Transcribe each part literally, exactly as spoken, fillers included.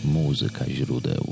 Muzyka źródeł.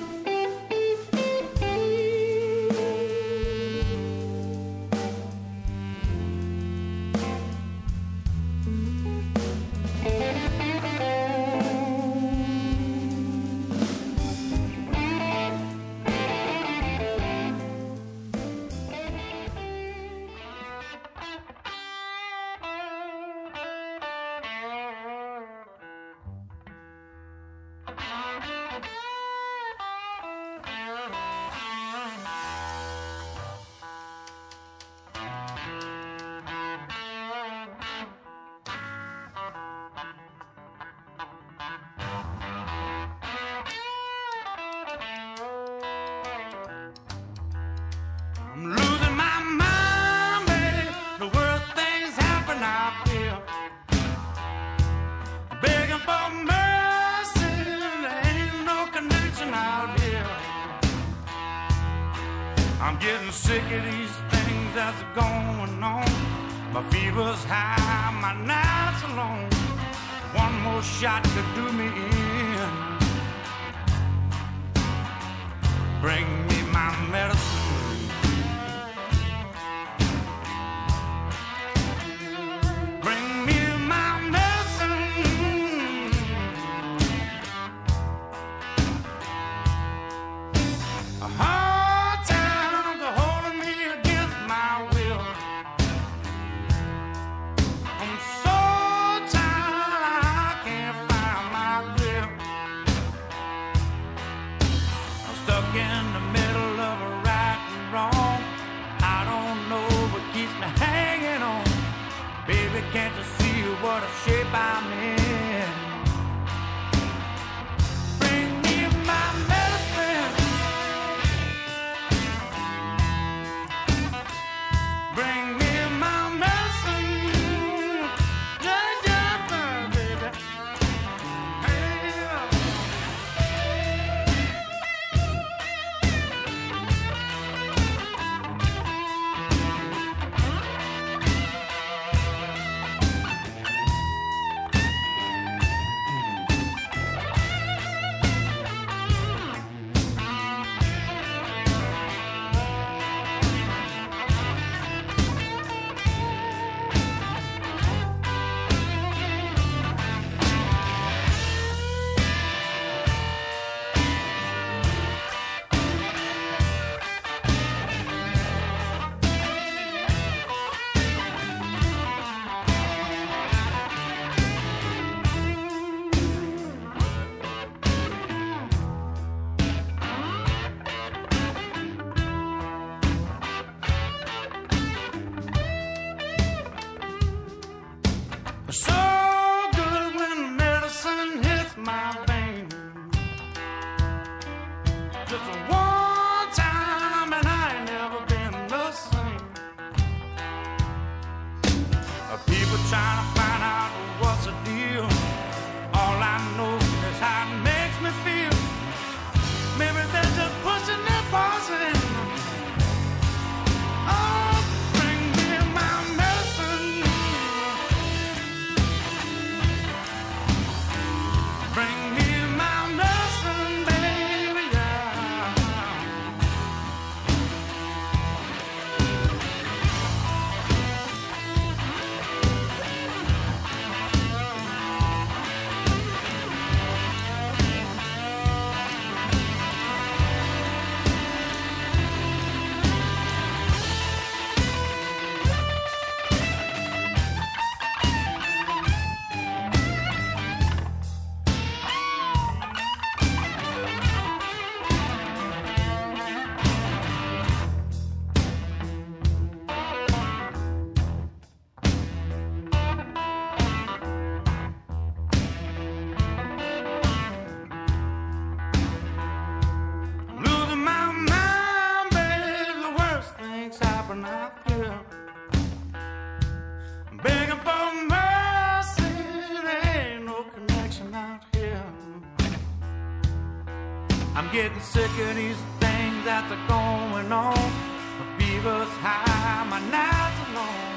Getting sick of these things that are going on. My fever's high, my nights are long.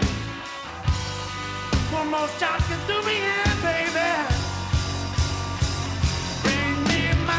One more shot can do me in, baby. Bring me my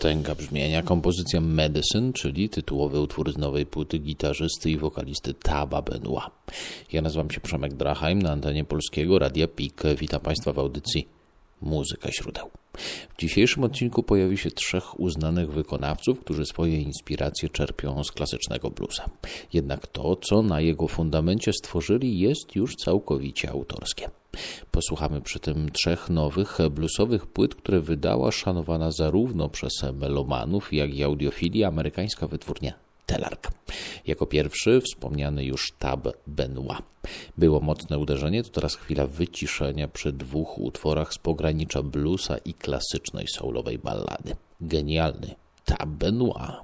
Potęga brzmienia, kompozycja Medicine, czyli tytułowy utwór z nowej płyty gitarzysty i wokalisty Taba Benoit. Ja nazywam się Przemek Drachheim, na antenie Polskiego Radia P I K. Witam Państwa w audycji Muzyka Źródeł. W dzisiejszym odcinku pojawi się trzech uznanych wykonawców, którzy swoje inspiracje czerpią z klasycznego bluesa. Jednak to, co na jego fundamencie stworzyli, jest już całkowicie autorskie. Posłuchamy przy tym trzech nowych bluesowych płyt, które wydała szanowana zarówno przez melomanów, jak i audiofilii amerykańska wytwórnia Telarc. Jako pierwszy wspomniany już Tab Benoit. Było mocne uderzenie, to teraz chwila wyciszenia przy dwóch utworach z pogranicza bluesa i klasycznej soulowej ballady. Genialny Tab Benoit.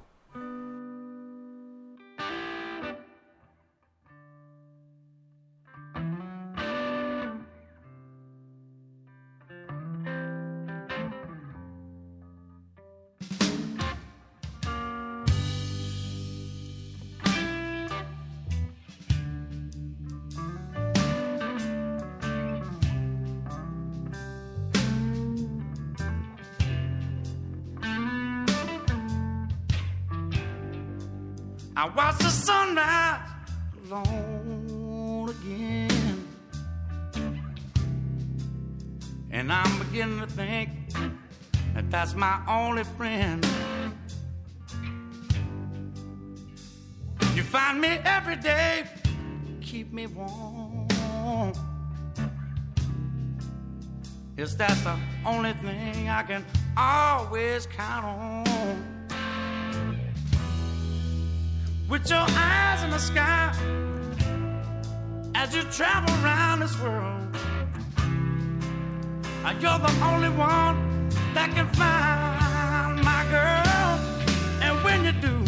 I watch the sunrise alone again, and I'm beginning to think that that's my only friend. You find me every day, keep me warm. Yes, that's the only thing I can always count on. With your eyes in the sky, as you travel around this world, you're the only one that can find my girl. And when you do,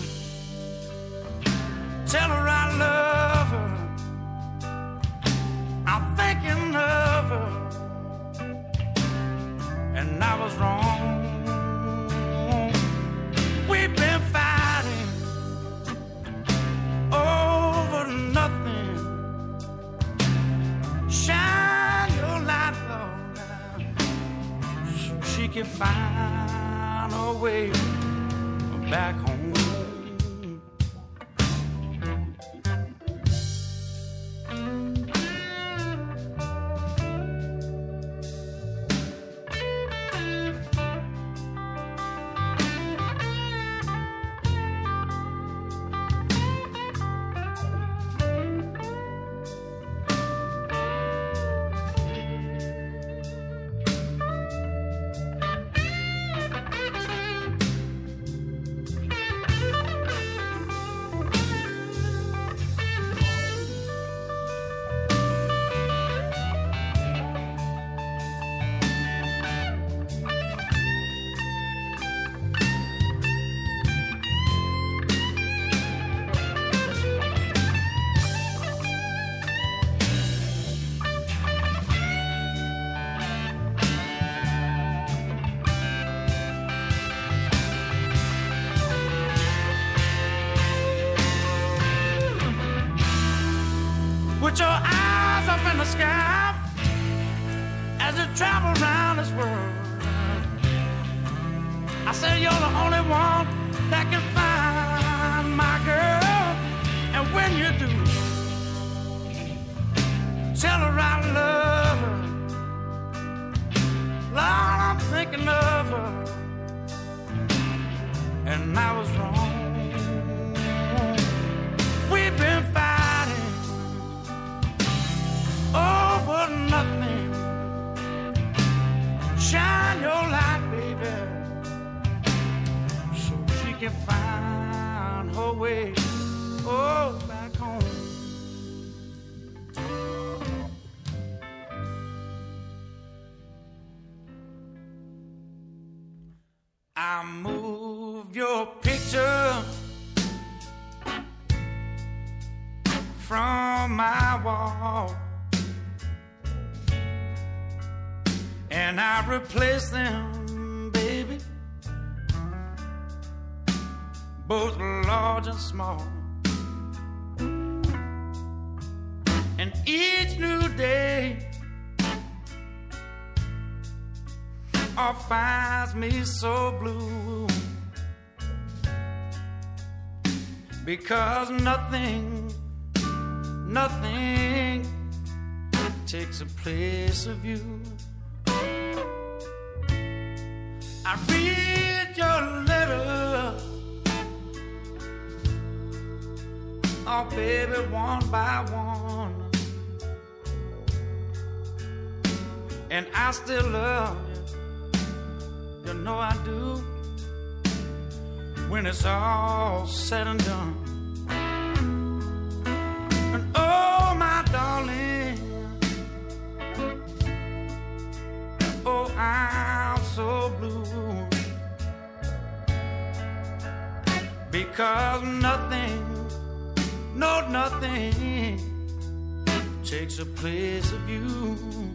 tell her I love her, I'm thinking of her, and I was wrong. We've been fighting over nothing. Shine your light, Lord, so she can find her way back home. Put your eyes up in the sky as you travel around this world. I say you're the only one that can find my girl. And when you do, tell her I love her. Lord, I'm thinking of her, and I was wrong. We've been fighting over nothing. Shine your light, baby, so she can find her way, oh, back home. I moved your picture from my wall, and I replaced them, baby, both large and small. And each new day or finds me so blue, because nothing, nothing takes the place of you. I read your letter, oh baby, one by one, and I still love you, you know I do, when it's all said and done. And oh my darling, oh I'm so blue, because nothing, no nothing takes the place of you.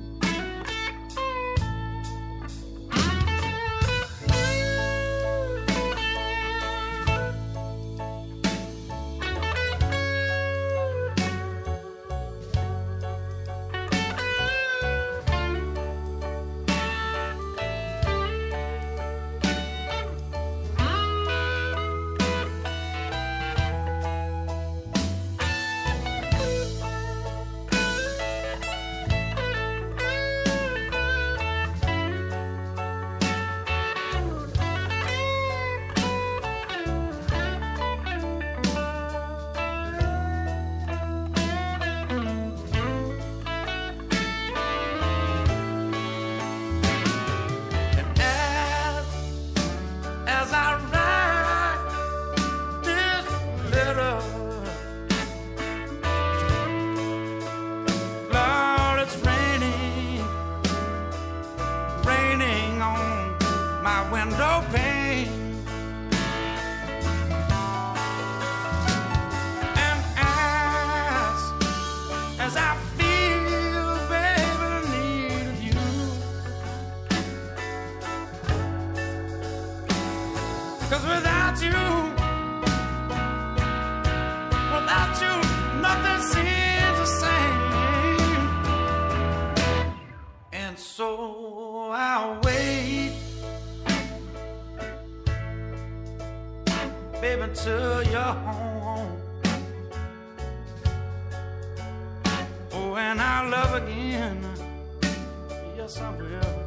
Till you're home, oh, and I'll love again, yes I will,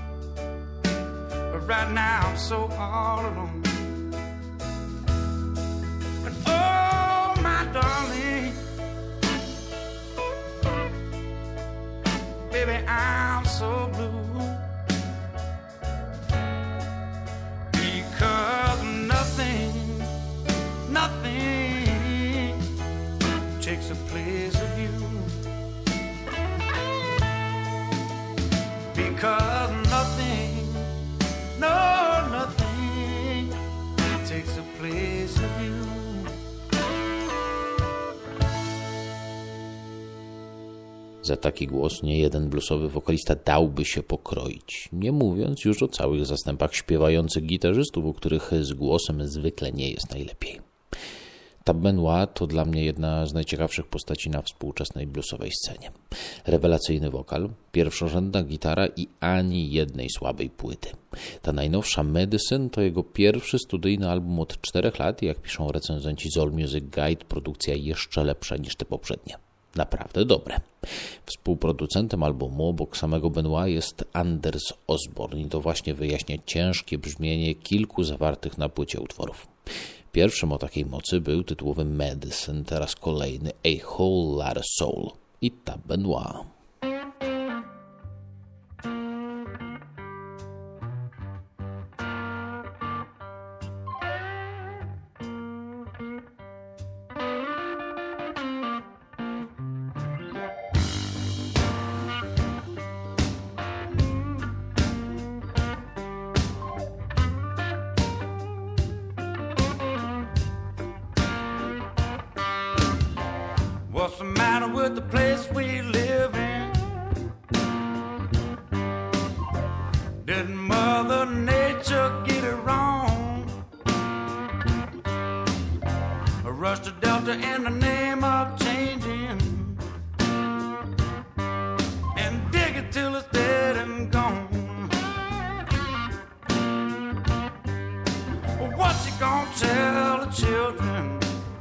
but right now I'm so all alone. But oh my darling, baby I'm so blue, because nothing, nothing takes the place of you, because nothing, no, nothing takes the place of you. Za taki głos niejeden bluesowy wokalista dałby się pokroić, nie mówiąc już o całych zastępach śpiewających gitarzystów, u których z głosem zwykle nie jest najlepiej. Tab Benoit to dla mnie jedna z najciekawszych postaci na współczesnej bluesowej scenie. Rewelacyjny wokal, pierwszorzędna gitara i ani jednej słabej płyty. Ta najnowsza Medicine to jego pierwszy studyjny album od czterech lat i jak piszą recenzenci z All Music Guide, produkcja jeszcze lepsza niż te poprzednie. Naprawdę dobre. Współproducentem albumu obok samego Benoit jest Anders Osborne i to właśnie wyjaśnia ciężkie brzmienie kilku zawartych na płycie utworów. Pierwszym o takiej mocy był tytułowy Medicine, teraz kolejny A Whole Lotta Soul i Tab Benoit. What's the matter with the place we live in? Did Mother Nature get it wrong? Or rush the Delta in the name of changing and dig it till it's dead and gone? tell the children?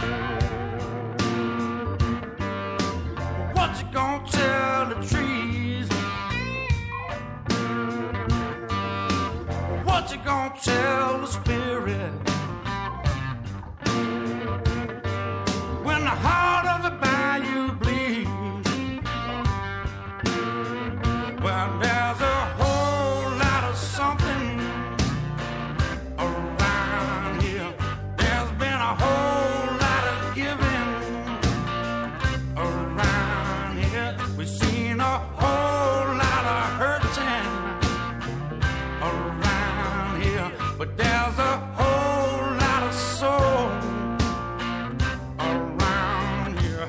What you gonna tell the trees? What you gonna tell the spirit? When the heart of the bayou bleeds, well, there's a whole lot of something around here. There's been a whole lot of giving around here. We've seen a whole lot of hurting around here, but there's a whole lot of soul around here.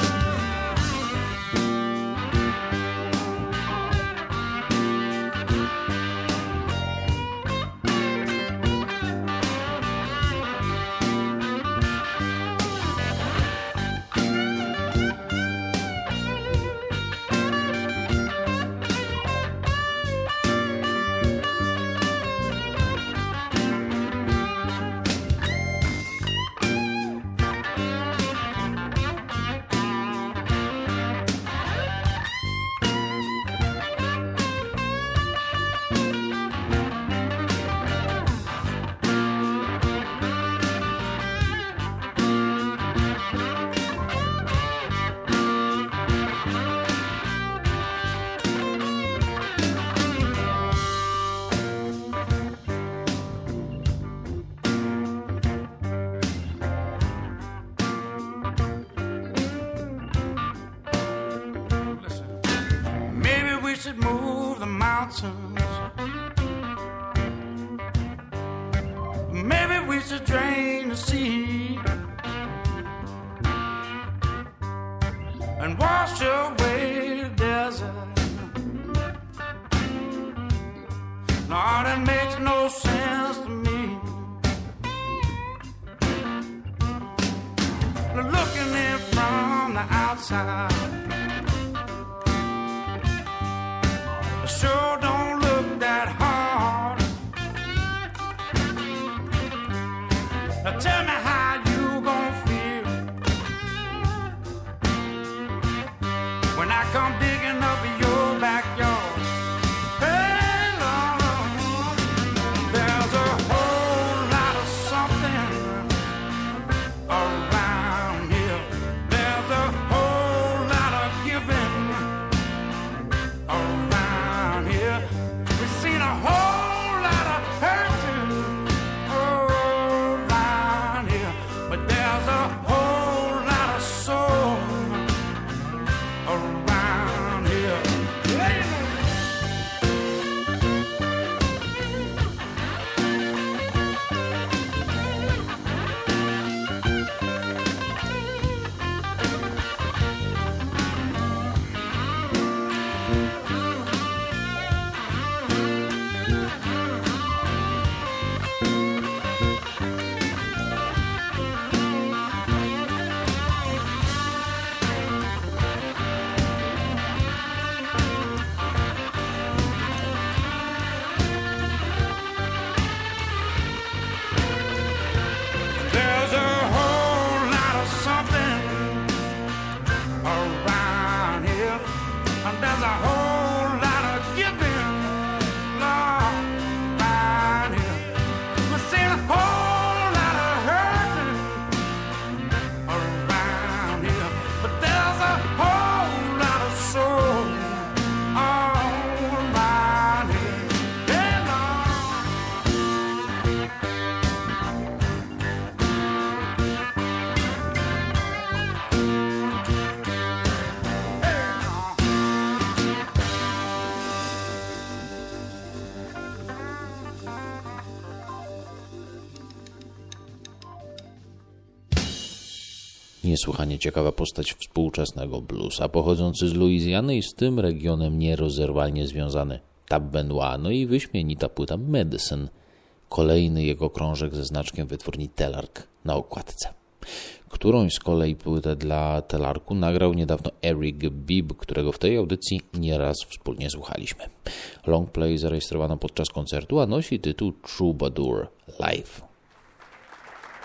Should move the mountains. Maybe we should drain the sea and wash away the desert. No, that makes no sense to me. Looking in from the outside, sure don't look that hard. Now tell me how you gon' feel when I come digging up your backyard. Hey, Lord, there's a whole lot of something around here. There's a whole lot of giving around here. We've seen a whole lot of hurting around here, but there's a whole lot of soul around here. There's a whole lot of something around here, and there's a whole lot of giving around here. We've seen a whole lot of hurting around here, but there's a whole lot of soul around here. Yeah, Lord. Niesłychanie ciekawa postać współczesnego bluesa, pochodzący z Luizjany i z tym regionem nierozerwalnie związany Tab Benoit, no i wyśmienita płyta Medicine, kolejny jego krążek ze znaczkiem wytwórni Telarc na okładce. Którąś z kolei płytę dla Telarcu nagrał niedawno Eric Bibb, którego w tej audycji nieraz wspólnie słuchaliśmy. Longplay zarejestrowano podczas koncertu, a nosi tytuł Troubadour Live.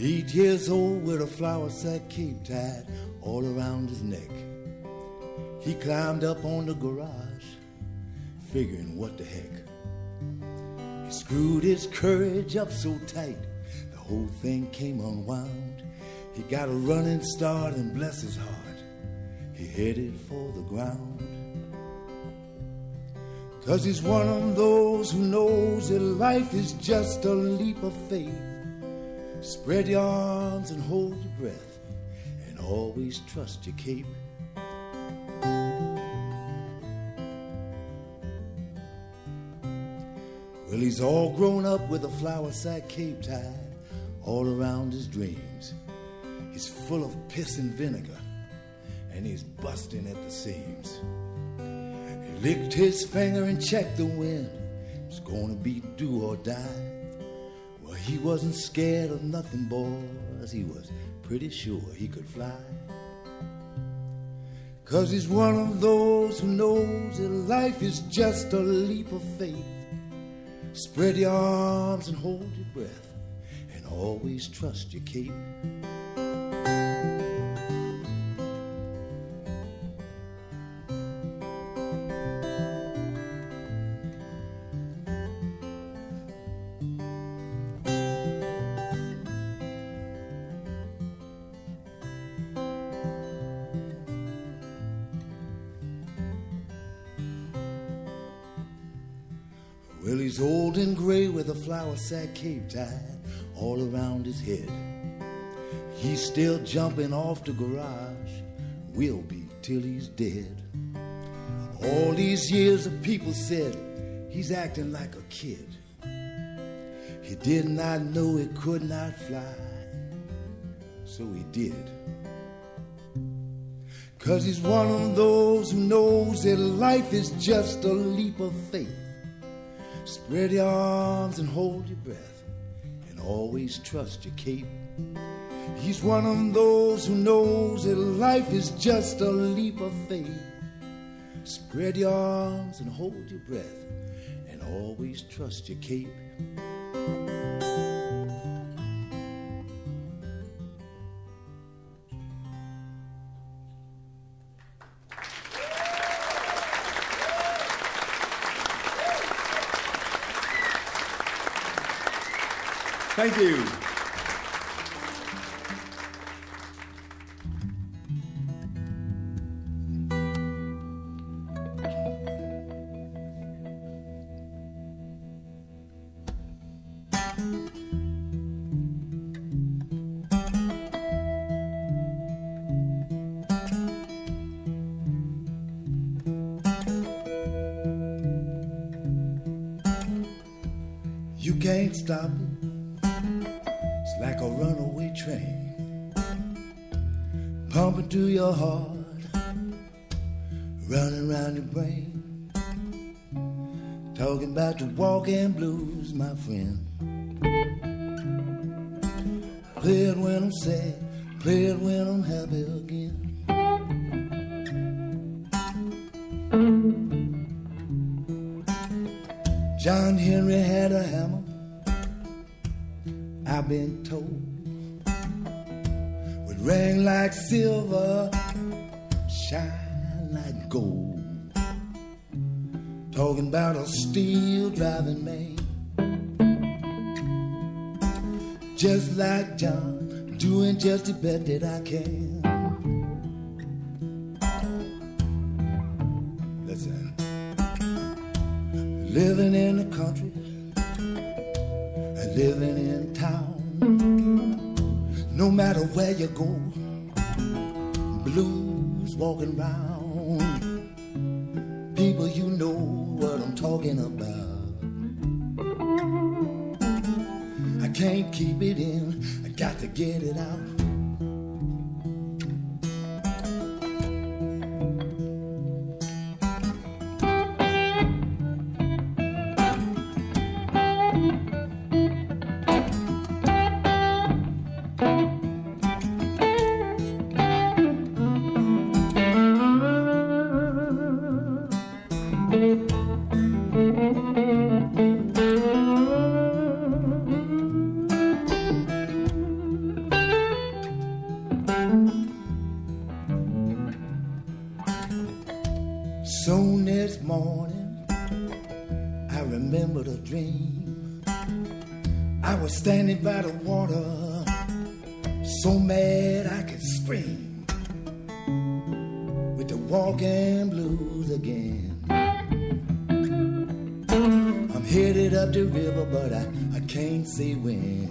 Eight years old with a flour sack cape tied all around his neck. He climbed up on the garage, figuring what the heck. He screwed his courage up so tight, the whole thing came unwound. He got a running start and bless his heart, he headed for the ground. 'Cause he's one of those who knows that life is just a leap of faith. Spread your arms and hold your breath, and always trust your cape. Well, he's all grown up with a flour sack cape tied all around his dreams. He's full of piss and vinegar, and he's busting at the seams. He licked his finger and checked the wind. It's gonna be do or die. Well, he wasn't scared of nothing, boys. He was pretty sure he could fly. 'Cause he's one of those who knows that life is just a leap of faith. Spread your arms and hold your breath, and always trust your cape. Well, he's old and gray with a flour sack cape tied all around his head. He's still jumping off the garage, will be till he's dead. All these years the people said he's acting like a kid. He did not know he could not fly, so he did. 'Cause he's one of those who knows that life is just a leap of faith. Spread your arms and hold your breath, and always trust your cape. He's one of those who knows that life is just a leap of faith. Spread your arms and hold your breath, and always trust your cape. Thank you. You can't stop it. It's like a runaway train, pumping through your heart, running around your brain, talking about the walking blues, my friend. Play it when I'm sad, play it when I'm happy again. John Henry had a hammer, I've been told, would ring like silver, shine like gold. Talking about a steel driving man, just like John, doing just the best that I can. Listen, living in the country, living in town, no matter where you go, blues walking round. People, you know what I'm talking about. I can't keep it in, I got to get it out. So next morning, I remembered a dream. I was standing by the water, so mad I could scream, with the walking blues again. I'm headed up the river, but I, I can't see when.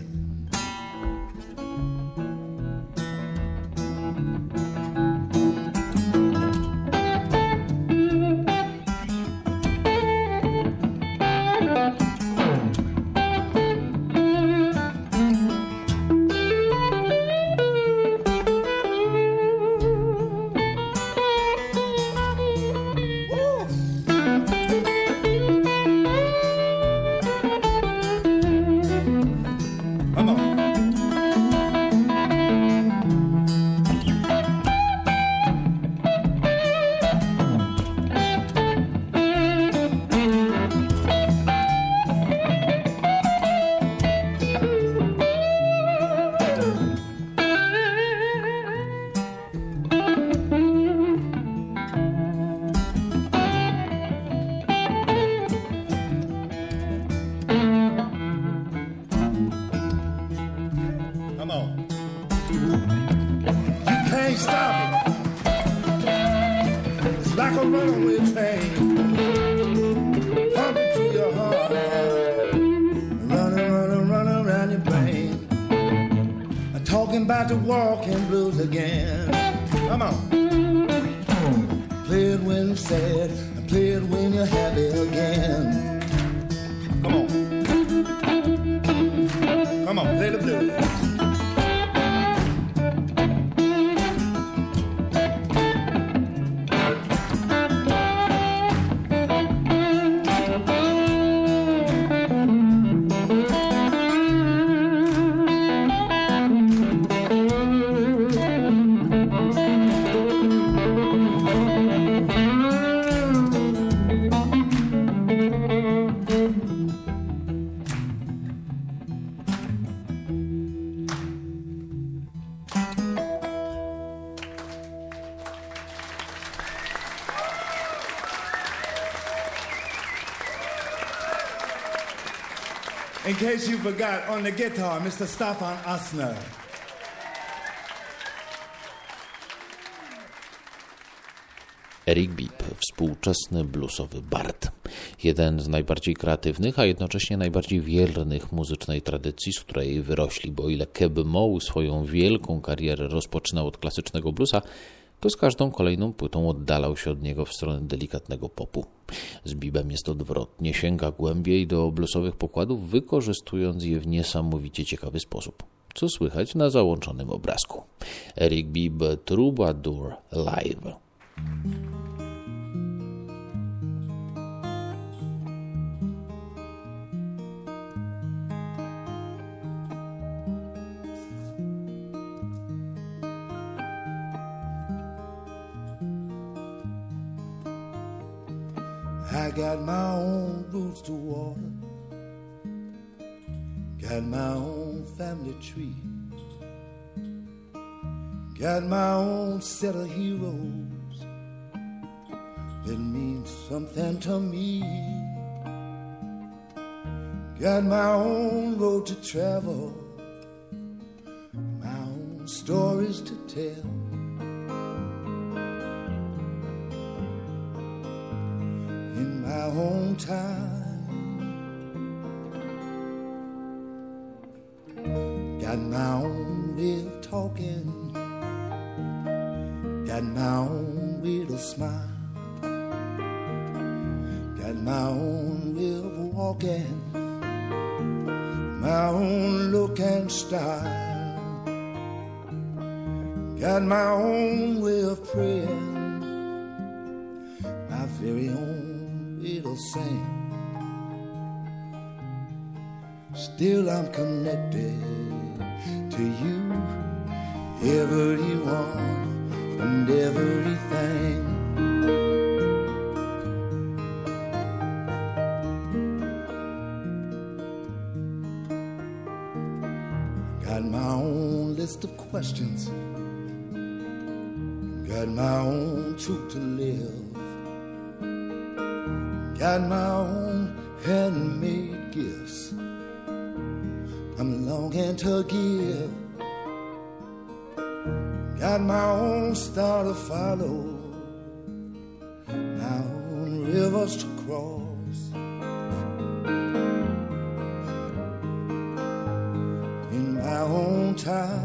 In case you forgot, on the guitar, Mister Stefan Asner. Eric Bibb, współczesny bluesowy bard. Jeden z najbardziej kreatywnych, a jednocześnie najbardziej wiernych muzycznej tradycji, z której wyrośli, bo o ile Keb Mo swoją wielką karierę rozpoczynał od klasycznego bluesa, to z każdą kolejną płytą oddalał się od niego w stronę delikatnego popu. Z Bibbem jest odwrotnie, sięga głębiej do bluesowych pokładów, wykorzystując je w niesamowicie ciekawy sposób, co słychać na załączonym obrazku. Eric Bibb, Troubadour Live. I got my own roots to water, got my own family tree, got my own set of heroes that mean something to me, got my own road to travel, my own stories to tell. In my own time, got my own way of talking, got my own way to smile, got my own way of walking, my own look and style, got my own way of praying, my very own it'll sing. Still I'm connected to you, everyone and everything. Got my own list of questions, got my own truth to live, Got my own handmade gifts I'm longing to give. Got my own star to follow, my own rivers to cross. In my own time.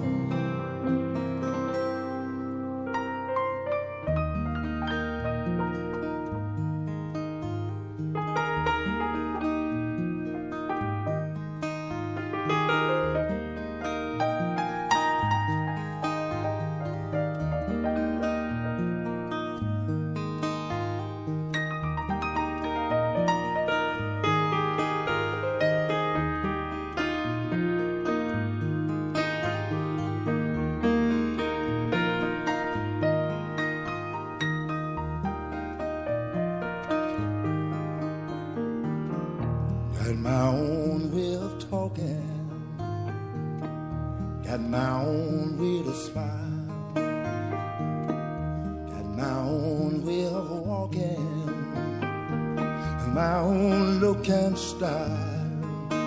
Got my own way of talking, got my own way to smile, got my own way of walking, my own look and style,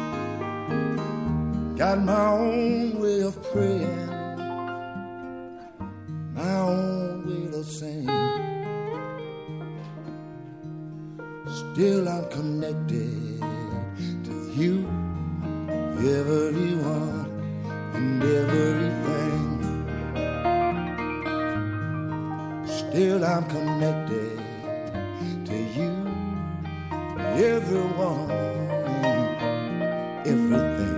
got my own way of praying, my own way to sing. Still I'm connected you, everyone and everything. Still I'm connected to you, everyone and everything.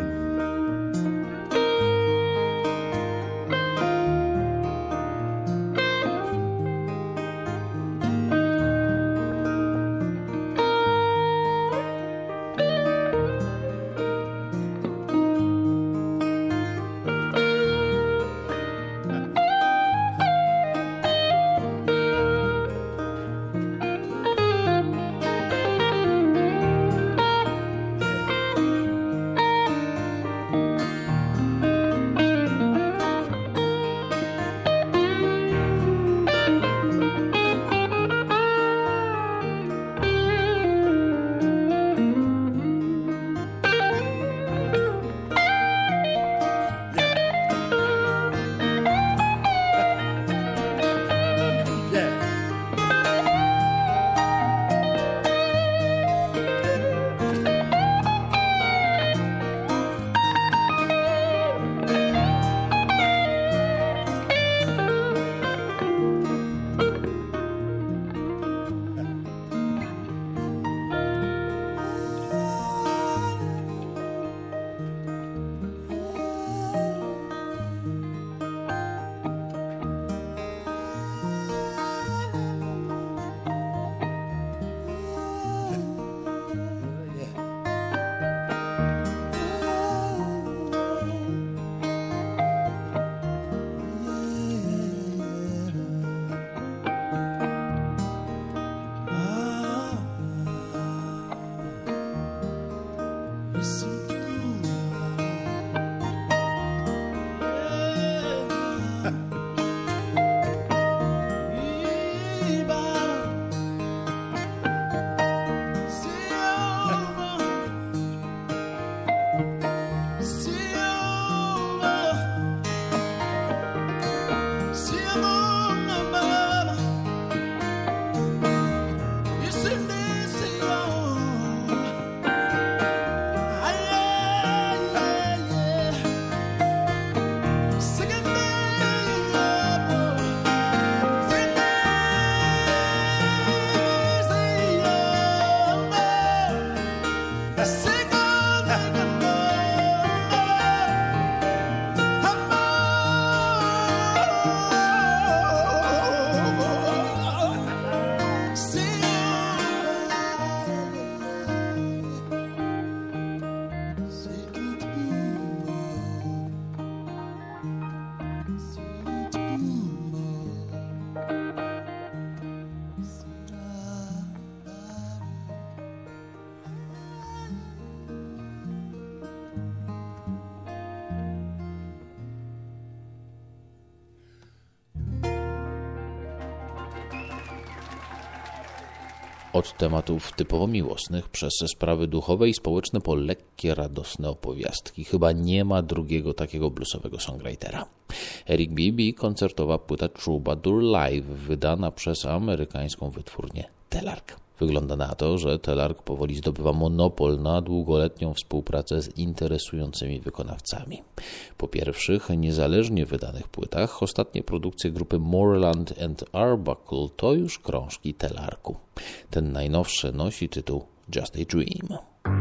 Od tematów typowo miłosnych przez sprawy duchowe i społeczne po lekkie, radosne opowiastki. Chyba nie ma drugiego takiego bluesowego songwritera. Eric B B, koncertowa płyta Troubadour Live, wydana przez amerykańską wytwórnię Telarc. Wygląda na to, że Telarc powoli zdobywa monopol na długoletnią współpracę z interesującymi wykonawcami. Po pierwszych, niezależnie wydanych płytach, ostatnie produkcje grupy Moreland and Arbuckle to już krążki Telarcu. Ten najnowszy nosi tytuł Just a Dream.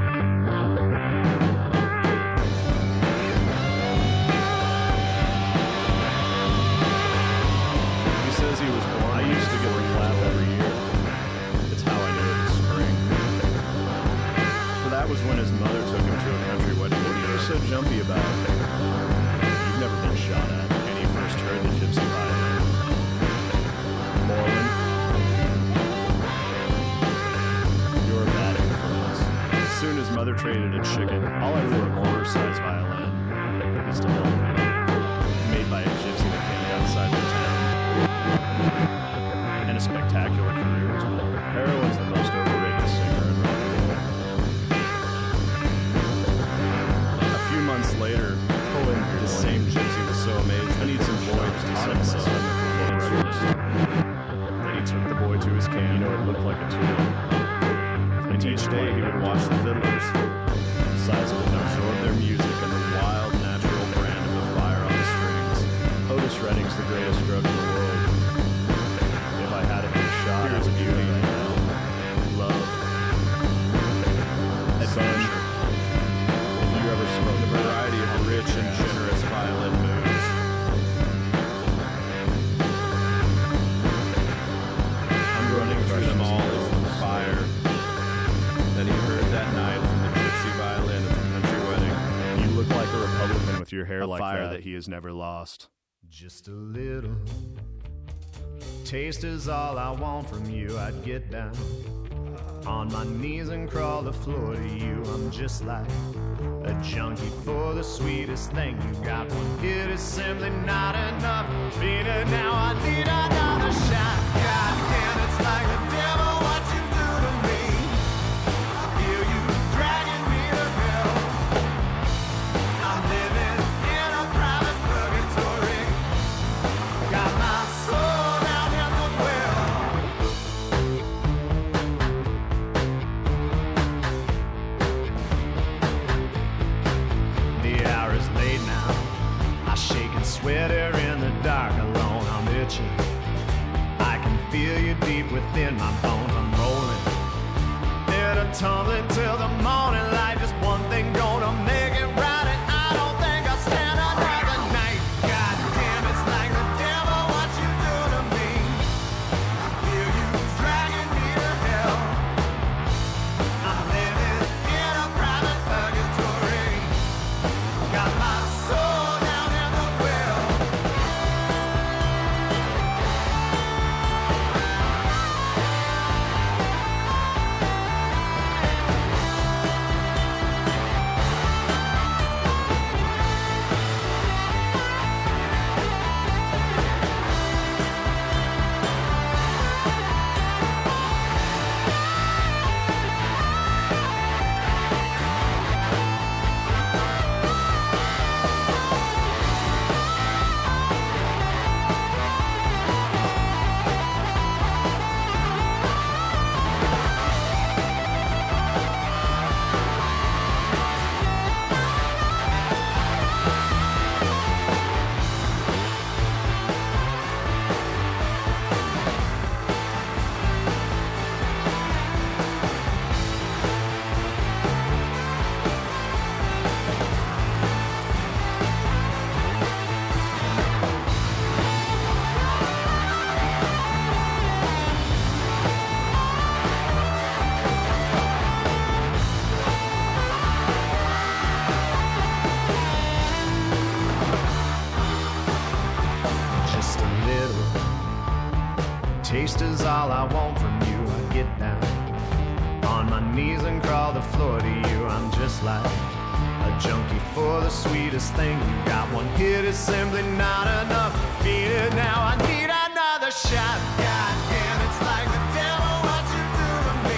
Was when his mother took him to a country wedding and he was so jumpy about it. You've never been shot at, and he first heard the gypsy violin. Moreland, you're a bad influence. As soon as mother traded a chicken, all I knew a quarter-size violin is to help me, made by a gypsy that came outside the town. And a spectacular career as well. Heroin's the most overrated singer in rock and roll. Months later, the same gypsy was so amazed that he needed some boys to send my son the performance records. Then he took the boy to his camp. You know, it looked like a tool. And each day he would watch the fiddlers, the size of it, absorb their music and the wild, natural brand of the fire on the strings. Otis Redding's the greatest drug in the world. If I had it in a shot, I would do it right now. Love. Adventure. Ever spoke a variety of rich and generous violin moves. I'm running through them all as the fire that he heard that night from the gypsy violin at the country wedding. You look like a Republican with your hair a like fire that. that he has never lost. Just a little taste is all I want from you. I'd get down on my knees and crawl the floor to you. I'm just like a junkie for the sweetest thing you got. One hit is simply not enough. Beat it now, I need another shot. God damn, it's like the devil what you do to me. I feel you dragging me to hell. I'm living in a private purgatory. Got my soul down in the well. Sweater in the dark, alone, I'm itching. I can feel you deep within my bones. I'm rolling, and I'm tumbling till the morning light. Just one thing gonna make it right, and I don't think I'll stand another night. God damn, it's like the devil what you do to me. I feel you dragging me to hell. I'm living in a private purgatory. Got my soul. Taste is all I want from you. I get down on my knees and crawl the floor to you. I'm just like a junkie for the sweetest thing you got. One hit is simply not enough. Beat it now, I need another shot. God damn, it's like the devil what you do to me.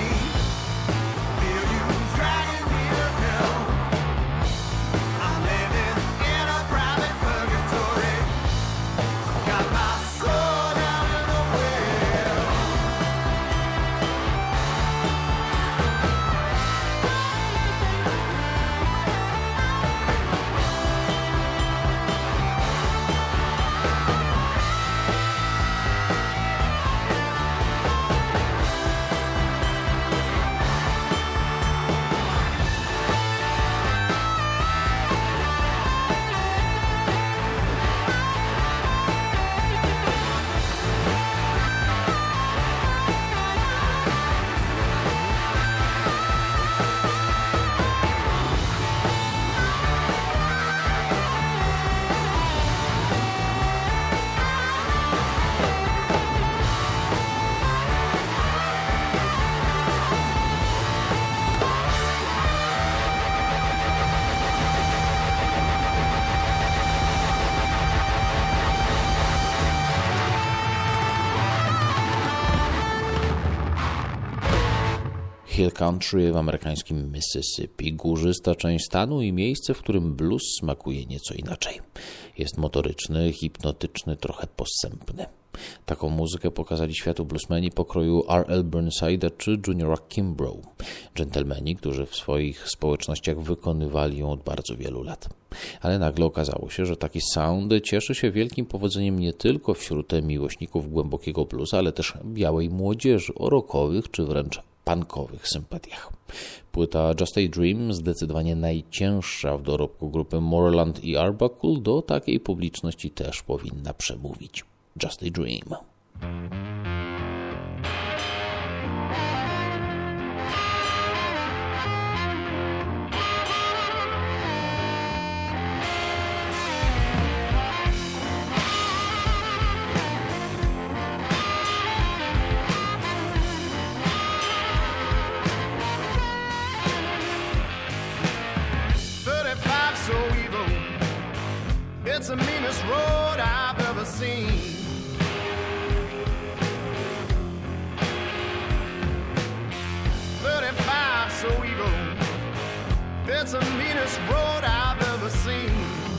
Hill Country w amerykańskim Mississippi, górzysta część stanu i miejsce, w którym blues smakuje nieco inaczej. Jest motoryczny, hipnotyczny, trochę posępny. Taką muzykę pokazali światu bluesmeni pokroju R L Burnside'a czy Juniora Kimbrough, dżentelmeni, którzy w swoich społecznościach wykonywali ją od bardzo wielu lat. Ale nagle okazało się, że taki sound cieszy się wielkim powodzeniem nie tylko wśród miłośników głębokiego bluesa, ale też białej młodzieży o rockowych czy wręcz punkowych sympatiach. Płyta Just a Dream, zdecydowanie najcięższa w dorobku grupy Moreland i Arbuckle, do takiej publiczności też powinna przemówić. Just a Dream. thirty-five so evil, it's the meanest road I've ever seen. thirty-five so evil, it's the meanest road I've ever seen.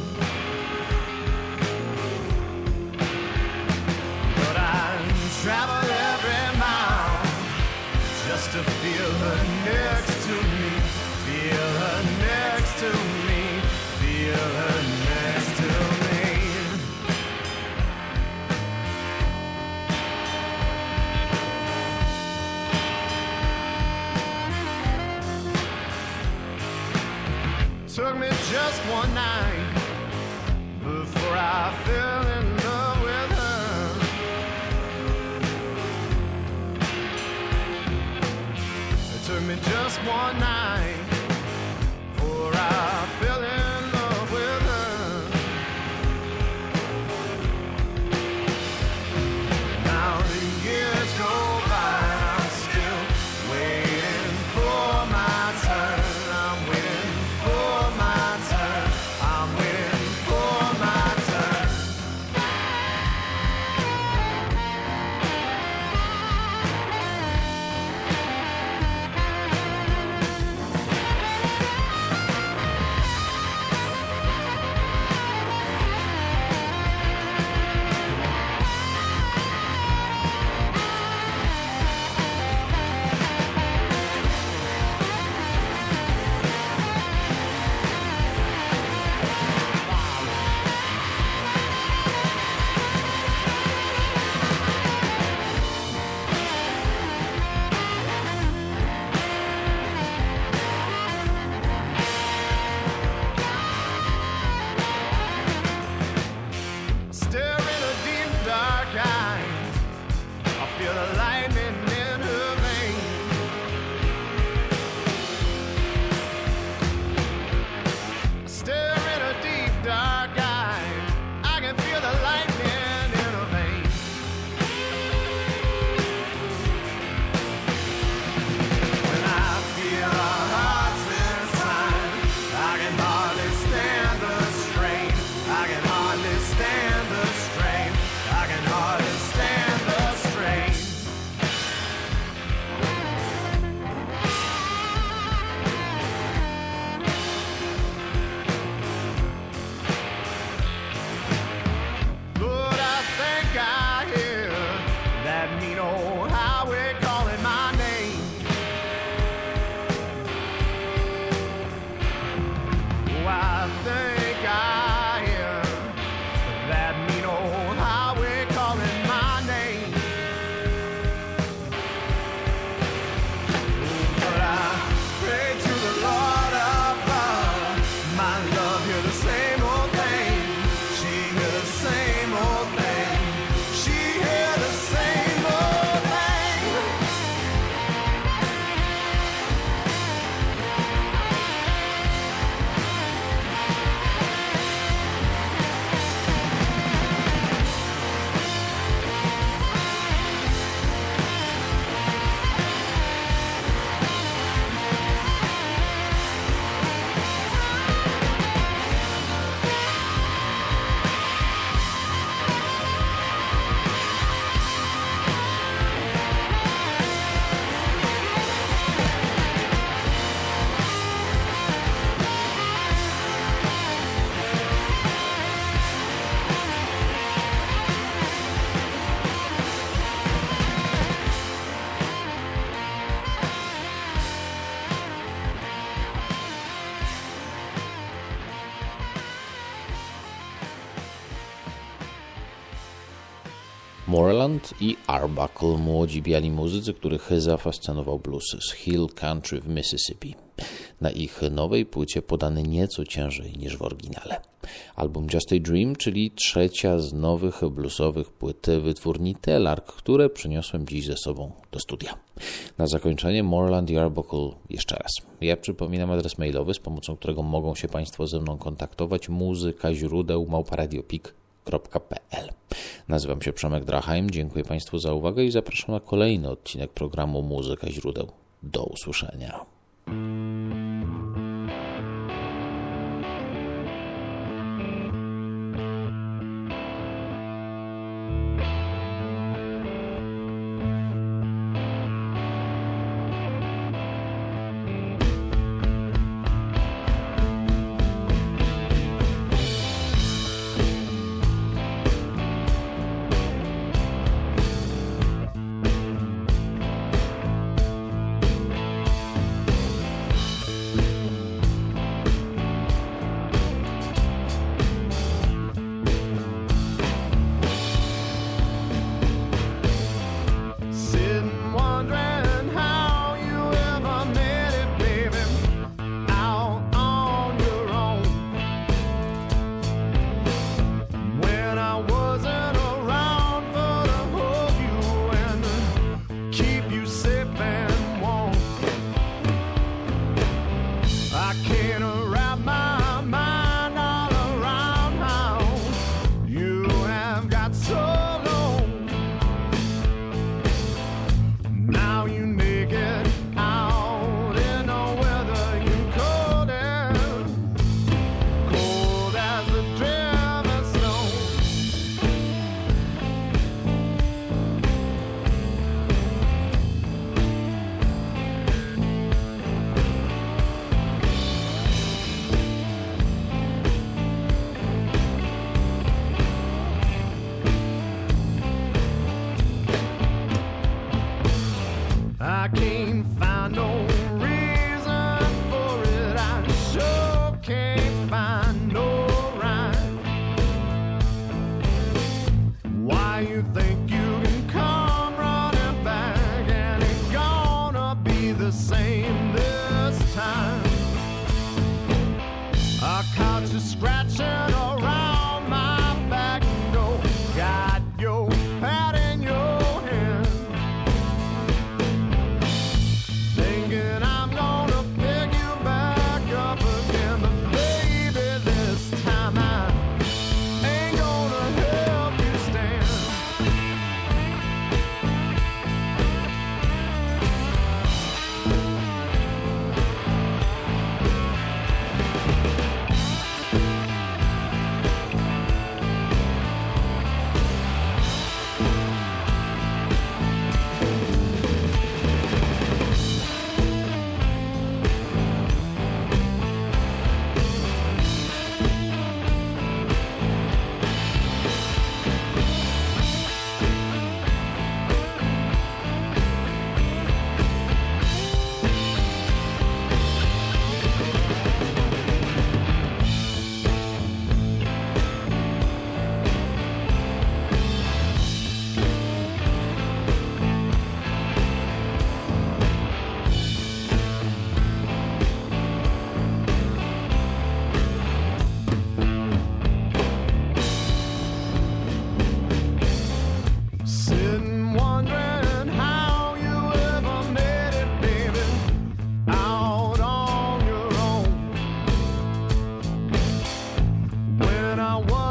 But I travel every mile just to feel her next to me, feel her next to me, feel her next to me. Took me just one night before I fell in love with her. It took me just one night before I fell in love with her. Now the years go by, I'm still waiting for my turn. I'm waiting for my turn. I'm waiting for my turn. Stare in her deep dark eyes, I feel the lightning in her veins. Stare in her deep dark eyes, I can feel the lightning in her veins. When I feel our hearts inside, I can hardly stand the strain. I can hardly stand the strain. I can hardly stand the strain. Lord, I think I hear that mean old highway calling my name. Oh, I think I hear that mean old highway calling my name. But I pray to the Lord above, my love hear the same old thing. She hear the same old thing. She hear the same old thing. Moreland i Arbuckle, młodzi biali muzycy, których zafascynował blues z Hill Country w Mississippi. Na ich nowej płycie podany nieco ciężej niż w oryginale. Album Just a Dream, czyli trzecia z nowych bluesowych płyt wytwórni Telarc, które przyniosłem dziś ze sobą do studia. Na zakończenie Moreland i Arbuckle jeszcze raz. Ja przypominam adres mailowy, z pomocą którego mogą się Państwo ze mną kontaktować: muzyka źródeł małpa radiopik kropka p l. Nazywam się Przemek Drachheim, dziękuję Państwu za uwagę i zapraszam na kolejny odcinek programu Muzyka źródeł. Do usłyszenia.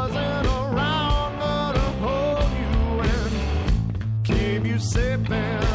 Sipping